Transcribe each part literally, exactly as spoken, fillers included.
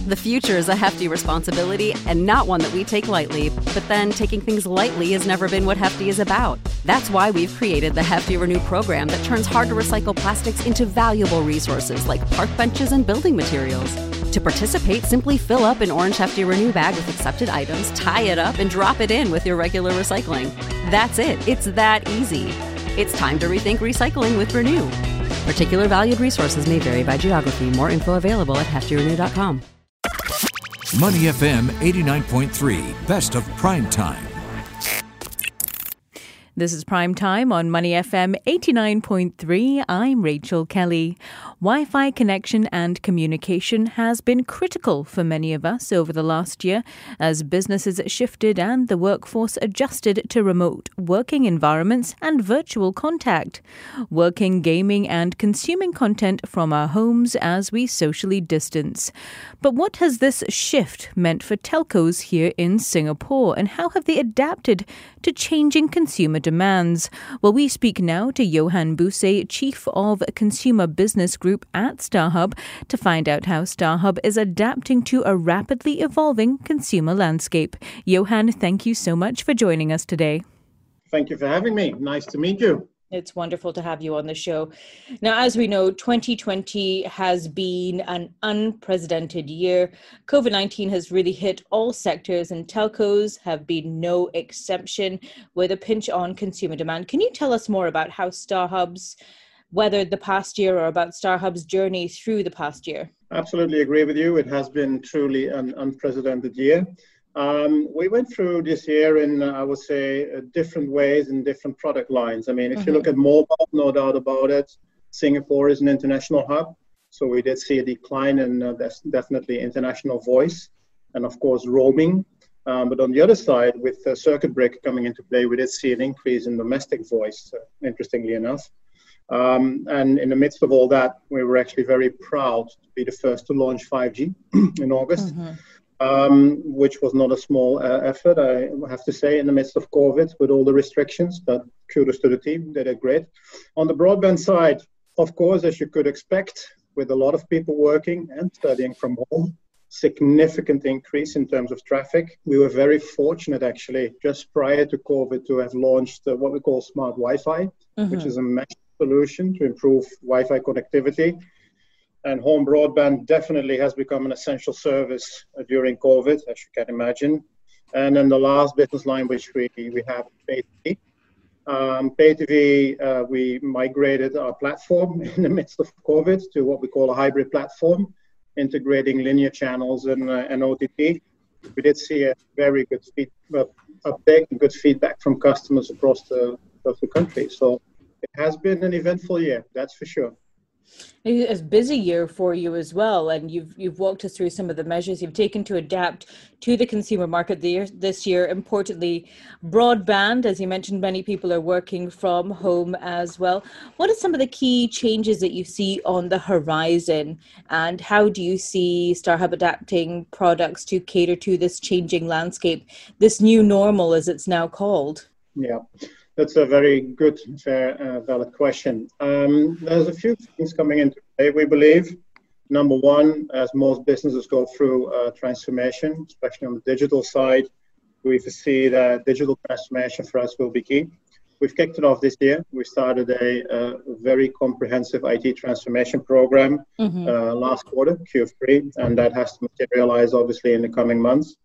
The future is a hefty responsibility and not one that we take lightly. But then taking things lightly has never been what Hefty is about. That's why we've created the Hefty Renew program that turns hard-to-recycle plastics into valuable resources like park benches and building materials. To participate, simply fill up an orange Hefty Renew bag with accepted items, tie it up, and drop it in with your regular recycling. That's it. It's that easy. It's time to rethink recycling with Renew. Particular valued resources may vary by geography. More info available at hefty renew dot com. Money F M eighty-nine point three, best of prime time. This is Prime Time on Money F M eighty-nine point three. I'm Rachel Kelly. Wi-Fi connection and communication has been critical for many of us over the last year as businesses shifted and the workforce adjusted to remote working environments and virtual contact, working, gaming and consuming content from our homes as we socially distance. But what has this shift meant for telcos here in Singapore, and how have they adapted to changing consumer demands? Well, we speak now to Johan Buse, Chief of Consumer Business Group at StarHub, to find out how StarHub is adapting to a rapidly evolving consumer landscape. Johan, thank you so much for joining us today. Thank you for having me. Nice to meet you. It's wonderful to have you on the show. Now, as we know, twenty twenty has been an unprecedented year. COVID nineteen has really hit all sectors, and telcos have been no exception, with a pinch on consumer demand. Can you tell us more about how StarHub's weathered the past year, or about StarHub's journey through the past year? Absolutely agree with you. It has been truly an unprecedented year. Um, we went through this year in, uh, I would say, uh, different ways in different product lines. I mean, if mm-hmm. you look at mobile, no doubt about it, Singapore is an international hub. So we did see a decline in uh, that's definitely international voice and, of course, roaming. Um, but on the other side, with uh, circuit breaker coming into play, we did see an increase in domestic voice, uh, interestingly enough. Um, and in the midst of all that, we were actually very proud to be the first to launch five G in August. Mm-hmm. Um, which was not a small uh, effort, I have to say, in the midst of COVID with all the restrictions, but kudos to the team, they did great. On the broadband side, of course, as you could expect, with a lot of people working and studying from home, significant increase in terms of traffic. We were very fortunate, actually, just prior to COVID to have launched uh, what we call smart Wi-Fi, mm-hmm. which is a mesh solution to improve Wi-Fi connectivity. And home broadband definitely has become an essential service uh, during COVID, as you can imagine. And then the last business line, which we, we have, Pay T V. Um, Pay T V, uh, we migrated our platform in the midst of COVID to what we call a hybrid platform, integrating linear channels and, uh, and O T T. We did see a very good feed, uh, uptake and good feedback from customers across the, across the country. So it has been an eventful year, that's for sure. It's a busy year for you as well, and you've you've walked us through some of the measures you've taken to adapt to the consumer market this year. Importantly, broadband, as you mentioned, many people are working from home as well. What are some of the key changes that you see on the horizon, and how do you see StarHub adapting products to cater to this changing landscape, this new normal as it's now called? Yeah. That's a very good, fair, uh, valid question. Um, there's a few things coming into play, we believe. Number one, as most businesses go through uh, transformation, especially on the digital side, we foresee that digital transformation for us will be key. We've kicked it off this year. We started a, a very comprehensive I T transformation program mm-hmm. uh, last quarter, Q three, and that has to materialize, obviously, in the coming months.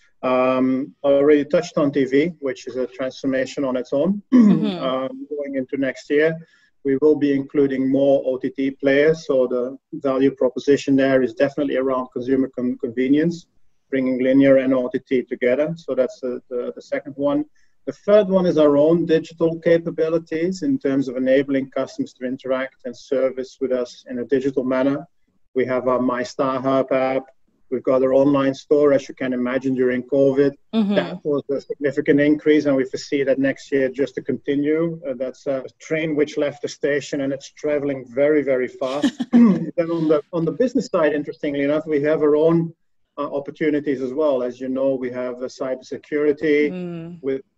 Um, I already touched on T V, which is a transformation on its own. Mm-hmm. um, going into next year, we will be including more O T T players. So the value proposition there is definitely around consumer con- convenience, bringing linear and O T T together. So that's the, the, the second one. The third one is our own digital capabilities in terms of enabling customers to interact and service with us in a digital manner. We have our My StarHub app. We've got our online store, as you can imagine, during COVID. Mm-hmm. That was a significant increase, and we foresee that next year just to continue. Uh, that's a train which left the station, and it's traveling very, very fast. Then on the on the business side, interestingly enough, we have our own uh, opportunities as well. As you know, we have uh, cybersecurity mm. with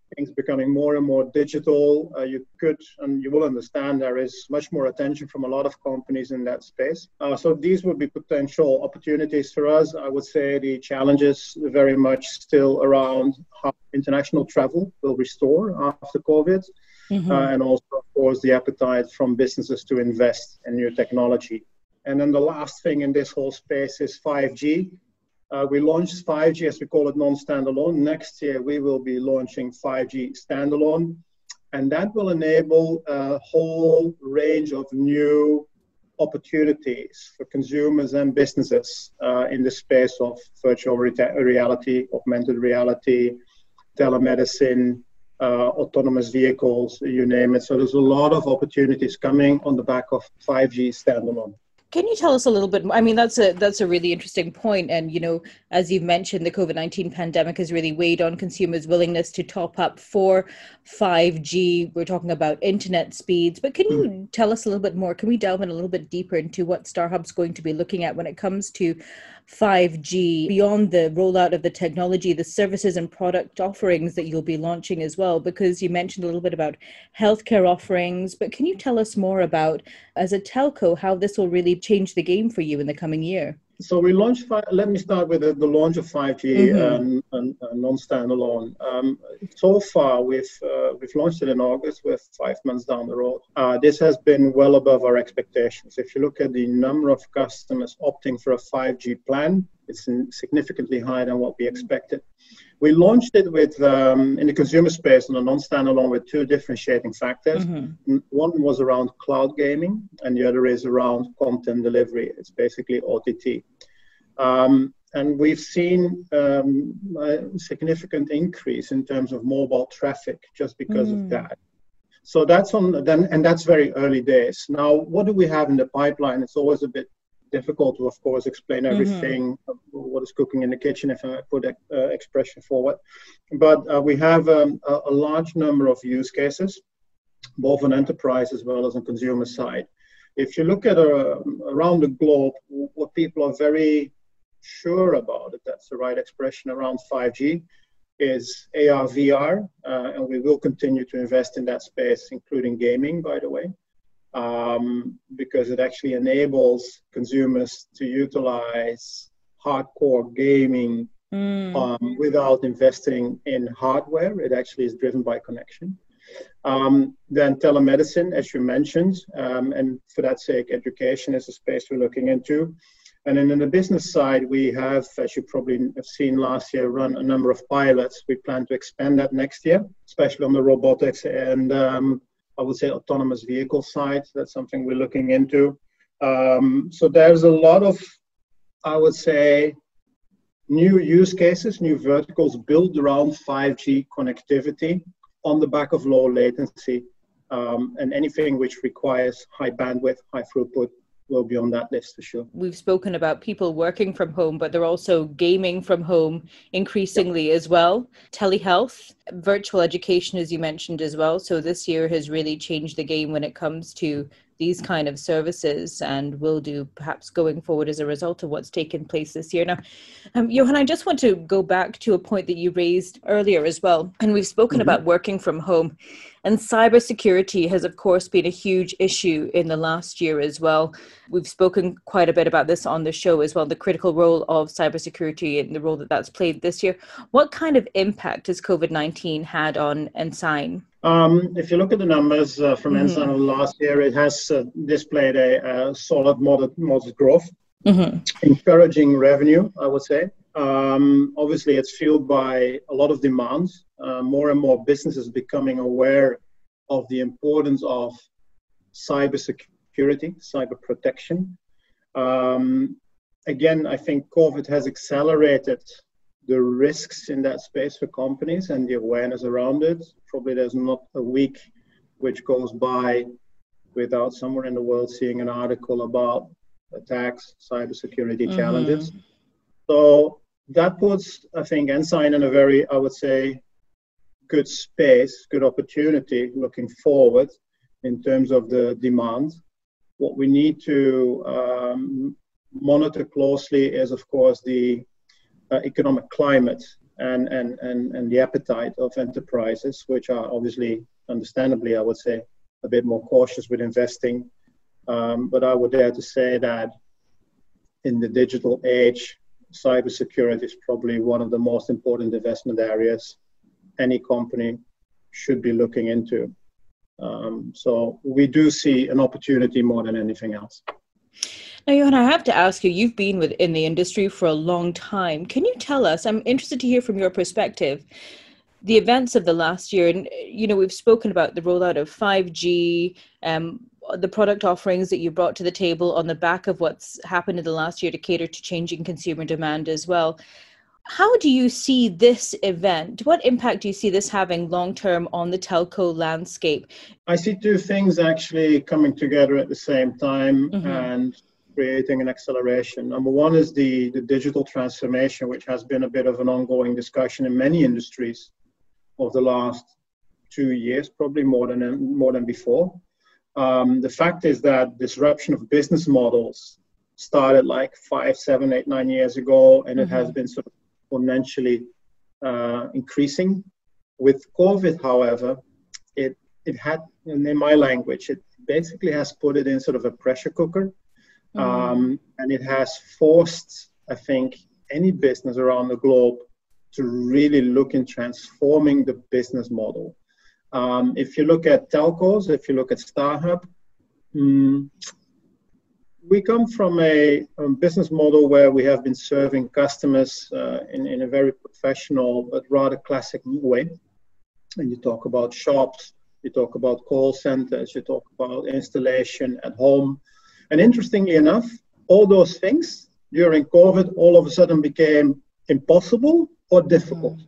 things becoming more and more digital. Uh, you could, and you will understand, there is much more attention from a lot of companies in that space. Uh, so these would be potential opportunities for us. I would say the challenges very much still around how international travel will restore after COVID. Mm-hmm. Uh, and also, of course, the appetite from businesses to invest in new technology. And then the last thing in this whole space is five G. Uh, we launched five G, as we call it, non-standalone. Next year, we will be launching five G standalone. And that will enable a whole range of new opportunities for consumers and businesses uh, in the space of virtual re- reality, augmented reality, telemedicine, uh, autonomous vehicles, you name it. So there's a lot of opportunities coming on the back of five G standalone. Can you tell us a little bit more? I mean, that's a that's a really interesting point. And, you know, as you've mentioned, the COVID nineteen pandemic has really weighed on consumers' willingness to top up for five G. We're talking about internet speeds. But can you mm-hmm. tell us a little bit more? Can we delve in a little bit deeper into what StarHub's going to be looking at when it comes to five G, beyond the rollout of the technology, the services and product offerings that you'll be launching as well? Because you mentioned a little bit about healthcare offerings, but can you tell us more about, as a telco, how this will really change the game for you in the coming year? So we launched, let me start with the, the launch of five G mm-hmm. and, and, and non-standalone. Um, so far, we've uh, we've launched it in August. We're five months down the road. Uh, this has been well above our expectations. If you look at the number of customers opting for a five G plan, it's significantly higher than what we expected. We launched it with um, in the consumer space on a non-standalone with two differentiating factors. Mm-hmm. One was around cloud gaming, and the other is around content delivery. It's basically O T T. Um, and we've seen um, a significant increase in terms of mobile traffic just because mm. of that. So that's on then, and that's very early days. Now, what do we have in the pipeline? It's always a bit difficult to, of course, explain everything, mm-hmm. what is cooking in the kitchen, if I put that uh, expression forward. But uh, we have um, a, a large number of use cases, both on enterprise as well as on consumer side. If you look at uh, around the globe, what people are very sure about, if that's the right expression, around five G, is A R, V R, uh, and we will continue to invest in that space, including gaming, by the way. Um, because it actually enables consumers to utilize hardcore gaming mm. um, without investing in hardware. It actually is driven by connection. Um, then telemedicine, as you mentioned, um, and for that sake, education is a space we're looking into. And then in the business side, we have, as you probably have seen last year, run a number of pilots. We plan to expand that next year, especially on the robotics and um, I would say autonomous vehicle side. That's something we're looking into. Um, so there's a lot of, I would say, new use cases, new verticals built around five G connectivity on the back of low latency, um, and anything which requires high bandwidth, high throughput will be on that list for sure. We've spoken about people working from home, but they're also gaming from home increasingly yep. as well. Telehealth, virtual education, as you mentioned as well. So this year has really changed the game when it comes to these kind of services, and will do perhaps going forward as a result of what's taken place this year. Now, um, Johan, I just want to go back to a point that you raised earlier as well. And we've spoken mm-hmm. about working from home. And cybersecurity has, of course, been a huge issue in the last year as well. We've spoken quite a bit about this on the show as well, the critical role of cybersecurity and the role that that's played this year. What kind of impact has COVID nineteen had on Ensign? Um, if you look at the numbers uh, from mm-hmm. Ensign last year, it has uh, displayed a, a solid modest, modest growth, mm-hmm. encouraging revenue, I would say. Um, obviously, it's fueled by a lot of demand. Uh, more and more businesses becoming aware of the importance of cybersecurity, cyber protection. Um, again, I think COVID has accelerated the risks in that space for companies and the awareness around it. Probably there's not a week which goes by without somewhere in the world seeing an article about attacks, cybersecurity mm-hmm. challenges. So that puts, I think, Ensign in a very, I would say, good space, good opportunity looking forward in terms of the demand. What we need to um, monitor closely is, of course, the uh, economic climate and, and, and, and the appetite of enterprises, which are obviously, understandably, I would say, a bit more cautious with investing. Um, but I would dare to say that in the digital age, cybersecurity is probably one of the most important investment areas any company should be looking into. Um, so we do see an opportunity more than anything else. Now, Johan, I have to ask you, you've been within the industry for a long time. Can you tell us, I'm interested to hear from your perspective, the events of the last year, and, you know, we've spoken about the rollout of five G, um, the product offerings that you brought to the table on the back of what's happened in the last year to cater to changing consumer demand as well. How do you see this event? What impact do you see this having long-term on the telco landscape? I see two things actually coming together at the same time Mm-hmm. and creating an acceleration. Number one is the, the digital transformation, which has been a bit of an ongoing discussion in many industries over the last two years, probably more than more than before. Um, the fact is that disruption of business models started like five, seven, eight, nine years ago, and mm-hmm. it has been sort of exponentially uh, increasing. With COVID, however, it it had, in my language, it basically has put it in sort of a pressure cooker, mm-hmm. um, and it has forced, I think, any business around the globe to really look in transforming the business model. Um, if you look at telcos, if you look at StarHub, um, we come from a, a business model where we have been serving customers uh, in, in a very professional but rather classic way. And you talk about shops, you talk about call centers, you talk about installation at home. And interestingly enough, all those things during COVID all of a sudden became impossible or difficult.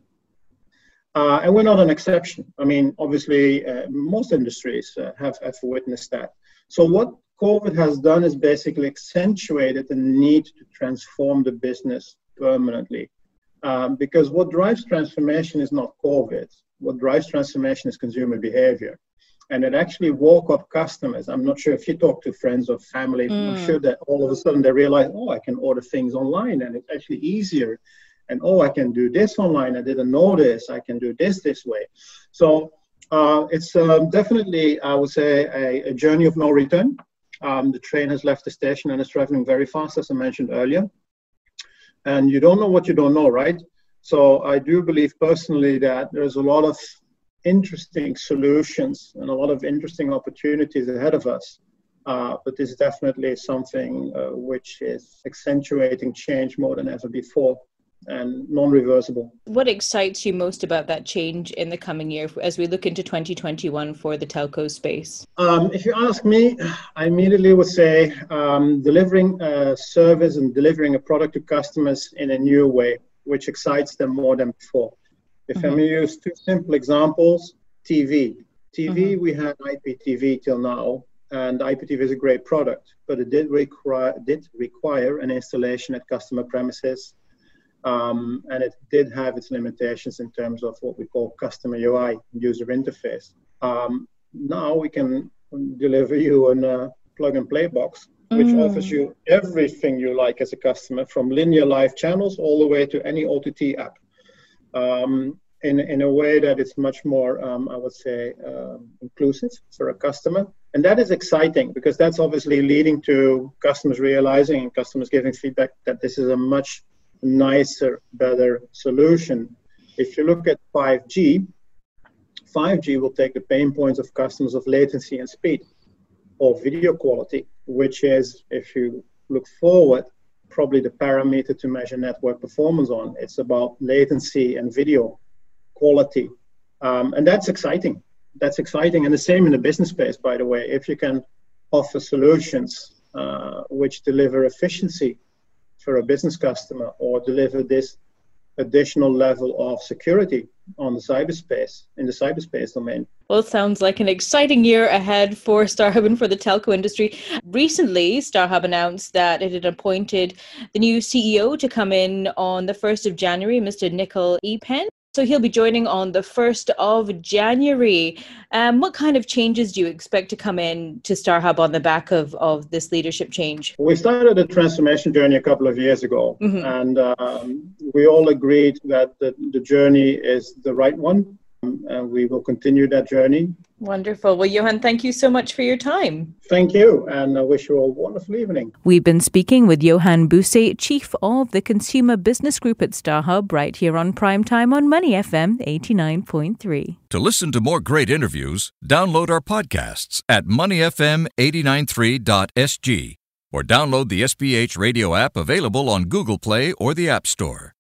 Uh, and we're not an exception. I mean, obviously, uh, most industries uh, have, have witnessed that. So what COVID has done is basically accentuated the need to transform the business permanently. Um, because what drives transformation is not COVID. What drives transformation is consumer behavior. And it actually woke up customers. I'm not sure if you talk to friends or family, mm. I'm sure that all of a sudden they realize, oh, I can order things online and it's actually easier. And, oh, I can do this online. I didn't know this. I can do this this way. So uh, it's um, definitely, I would say, a, a journey of no return. Um, the train has left the station and is traveling very fast, as I mentioned earlier. And you don't know what you don't know, right? So I do believe personally that there's a lot of interesting solutions and a lot of interesting opportunities ahead of us. Uh, but this is definitely something uh, which is accentuating change more than ever before, and non-reversible. What excites you most about that change in the coming year as we look into twenty twenty-one for the telco space? Um, if you ask me, I immediately would say um, delivering a service and delivering a product to customers in a new way, which excites them more than before. If mm-hmm. I may use two simple examples, T V. T V, mm-hmm. we had I P T V till now, and I P T V is a great product, but it did require, did require an installation at customer premises. Um, and it did have its limitations in terms of what we call customer U I, user interface. Um, now we can deliver you a uh, plug-and-play box, which mm. offers you everything you like as a customer, from linear live channels all the way to any O T T app, um, in, in a way that is much more, um, I would say, um, inclusive for a customer. And that is exciting because that's obviously leading to customers realizing and customers giving feedback that this is a much nicer, better solution. If you look at five G, five G will take the pain points of customers of latency and speed or video quality, which is, if you look forward, probably the parameter to measure network performance on. It's about latency and video quality. Um, and that's exciting. That's exciting. And the same in the business space, by the way. If you can offer solutions uh, which deliver efficiency for a business customer or deliver this additional level of security on the cyberspace, in the cyberspace domain. Well, it sounds like an exciting year ahead for StarHub and for the telco industry. Recently, StarHub announced that it had appointed the new C E O to come in on the first of January, Mister Nicol Epen. So he'll be joining on the first of January. Um, what kind of changes do you expect to come in to StarHub on the back of, of this leadership change? We started a transformation journey a couple of years ago, mm-hmm. and um, we all agreed that the, the journey is the right one, um, and we will continue that journey. Wonderful. Well, Johan, thank you so much for your time. Thank you, and I wish you all a wonderful evening. We've been speaking with Johan Buse, Chief of the Consumer Business Group at StarHub, right here on Primetime on Money F M eighty-nine point three. To listen to more great interviews, download our podcasts at money f m eight nine three dot s g or download the S B H radio app available on Google Play or the App Store.